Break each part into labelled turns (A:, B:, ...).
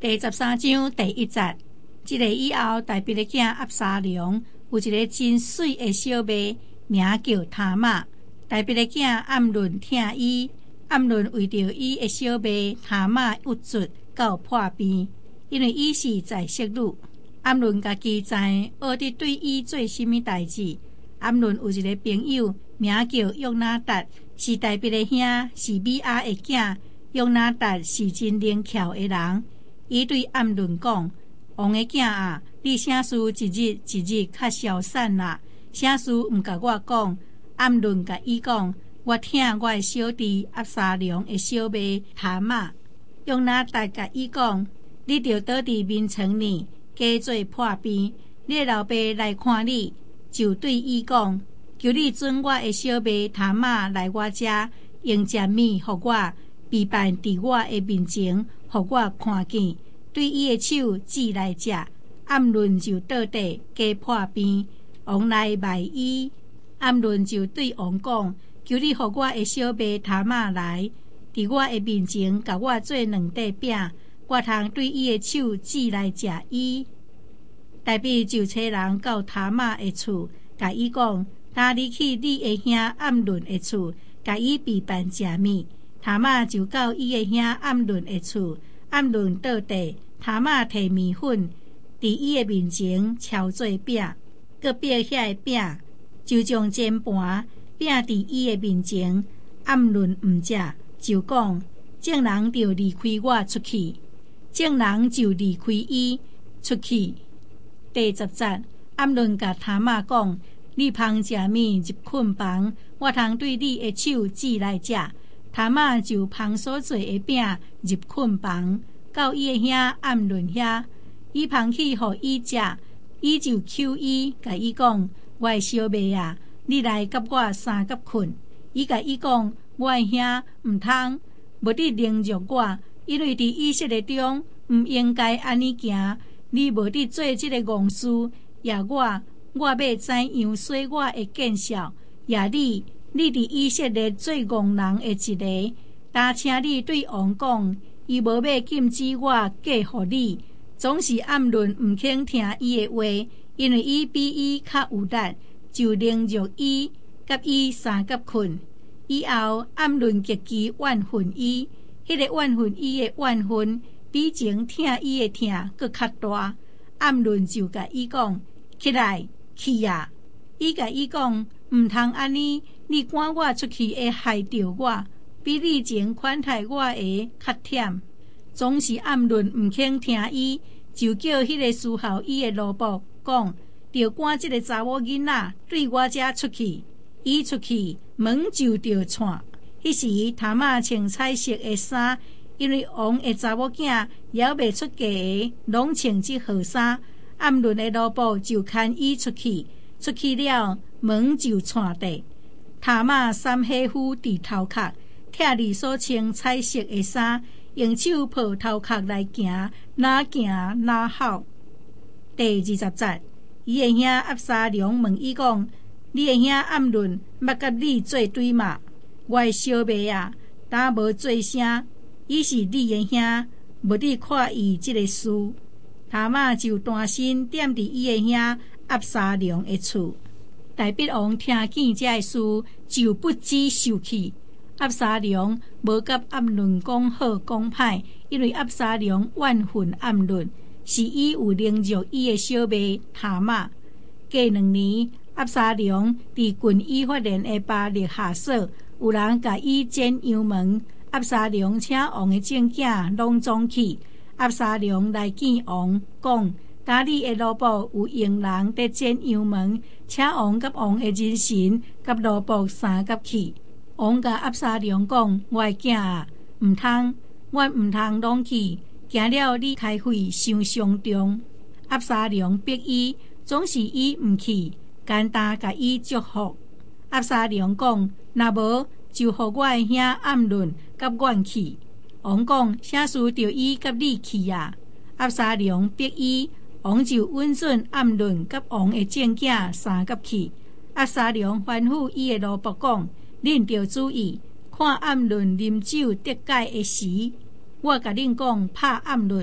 A: 第13章第1節，這個以後大衛的囝押沙龍有一個真水的小妹，名叫他瑪。大衛的囝暗倫疼伊，暗倫為着伊的小妹他瑪鬱卒到破病，因為伊是在色女。暗倫家己知學得對伊做什麼代志。暗倫有一個朋友名叫約拿達，是大衛的兄，是米亞的囝。約拿達是真靈巧的人。伊對暗倫講：王的囝啊，你啥事一日一日較消散啦？啥事毋甲我講？暗倫甲伊講：我疼我的小弟押沙龍的小妹他瑪。約拿達甲伊講：你着倒佇眠床呢，假做破病。你的老爸來看你，就對伊講：求你准我的小妹他瑪來我遮，用食物互我，備辦佇我的面前，互我看見。對伊的手指來食，暗倫就倒地加破病。王來賣伊，暗倫就對王講：求你互我的小妹他瑪來，佇我的面前，甲我做2塊餅，我通對伊的手指來食伊。大衛就找人到他瑪的厝，甲伊講：打你去你的兄暗倫的厝，甲伊備辦食物。他瑪就到伊的兄暗倫的厝。暗倫倒地，他瑪摕麵粉佇伊的面前敲做餅，閣掰遐個餅，就將煎盤餅佇伊的面前。暗倫毋食，就講：眾人就離開我出去。眾人就離開伊出去。第10節，暗倫甲他瑪講：你烹食物入睏房，我通對你的手指來食。他瑪就烹所做的餅入睏房，到伊的兄暗倫遐，伊烹去互伊食，伊就求伊，甲伊講：我的小妹啊，你來甲我3角困。伊甲伊講：我的兄毋通，無你凌辱我，因為佇以色列中毋應該安尼行。你無你做這個戇事，也我要怎樣說我的見笑？也你佇以色列最戇人的一個，但請你對王講，伊無要禁止我嫁互你。總是暗倫毋肯聽伊的話，因為伊比伊較有力，就凌辱伊，甲伊3角困。以後暗倫極其怨恨伊，迄個怨恨伊的怨恨，比前疼伊的疼閣較大。暗倫就甲伊講：起來，去啊！伊甲伊講：毋通安尼，你趕我出去會害着我，比你前款待我的較忝。總是暗倫毋肯聽伊，就叫迄個伺候伊的奴僕講：着趕這個查某囡仔對我遮出去。伊出去，門就着閂。迄時他瑪穿彩色的衫，因為王的查某囝還未出嫁的，攏穿這號衫。暗倫的奴僕就牽伊出去，出去了，門就閂地。他瑪三下夫佇頭殼，拆離所穿彩色的衫，用手抱頭殼來行，哪行哪吼。第20節，伊的兄押沙龍問伊講：你的兄暗倫捌甲你做對嘛？我的小妹啊，膽無做聲，伊是你的兄，無你看伊這個事。他瑪就單身踮佇伊的兄押沙龍的厝。大衛王聽見這個事，就不知受氣。押沙龍無甲暗倫講好講歹，因為押沙龍怨恨暗倫，是伊有凌辱伊的小妹他瑪。過2年，押沙龍佇郡以法蓮的巴力下所，有人甲伊剪羊毛。押沙龍請王的眾囝攏總去。押沙龍來見王，講：今日的奴僕有用人在剪羊毛，請王甲王的人臣甲奴僕3角去。王甲押沙龍講：我的囝啊，毋通，我毋通攏去，行了你開會傷傷重。押沙龍逼伊，總是伊毋去，簡單甲伊祝福。押沙龍講：若無，就互我的兄暗倫甲阮去。王講：啥事着伊甲你去啊？押沙龍逼伊，王就允准暗倫甲王的眾囝3角去。押沙龍吩咐伊的奴僕講：恁着注意，看暗倫啉酒得解的時，我甲恁講拍暗倫，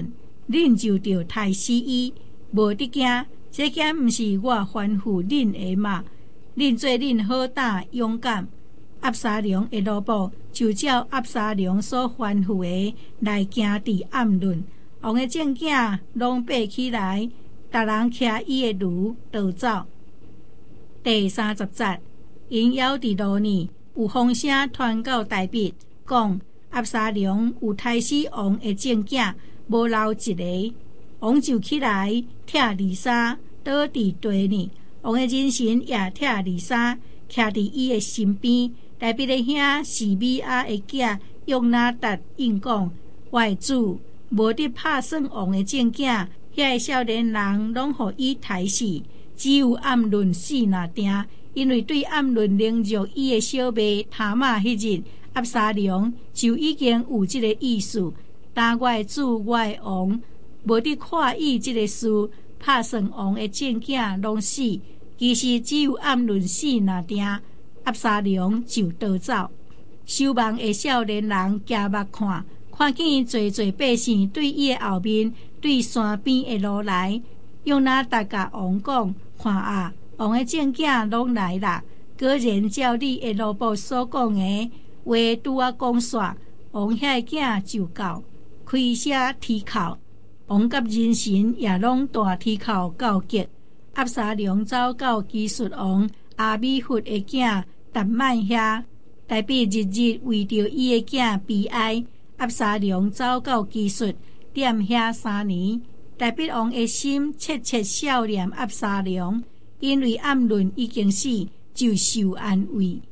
A: 恁就着杀死伊，无得惊。这件毋是我吩咐恁的嘛？恁做恁好胆勇敢。押沙龙的老婆就照押沙龙所吩咐的来行伫暗论。王的正囝拢爬起来，逐人骑伊的驴逃走。第30节，因犹伫路呢，有风声传到大毕，讲押沙龙有杀死王的正囝，无留一个。王就起来，拆利沙，倒伫地呢。王的人神也拆利沙，徛伫伊的身边。大毕的兄示米亚的囝约拿达应讲：我的主无得拍算王的正囝，遐个少年人拢互伊杀死，只有暗论死那定。因为对暗论凌辱伊的小妹他玛迄日，押沙龙就已经有即个意思。但我的主，我的王，无得看伊即个事，拍算王的正囝拢死，其实只有暗论死那定。押沙龙就逃走。守望的少年人夹目看，看见侪侪百姓对伊的后面，对山边的路来。约拿达甲王讲：看啊，王的正囝拢来啦！果然照你的老婆所讲的话拄啊讲煞，王遐个囝就到，开车啼哭。王甲人神也拢大啼哭告急。押沙龙走到基述王阿米弗的囝达曼遐，大毕日日为着伊的囝悲哀。押沙龙走到基述，踮遐3年。大毕王的心切切想念押沙龙，因为暗论已经死，就受安慰。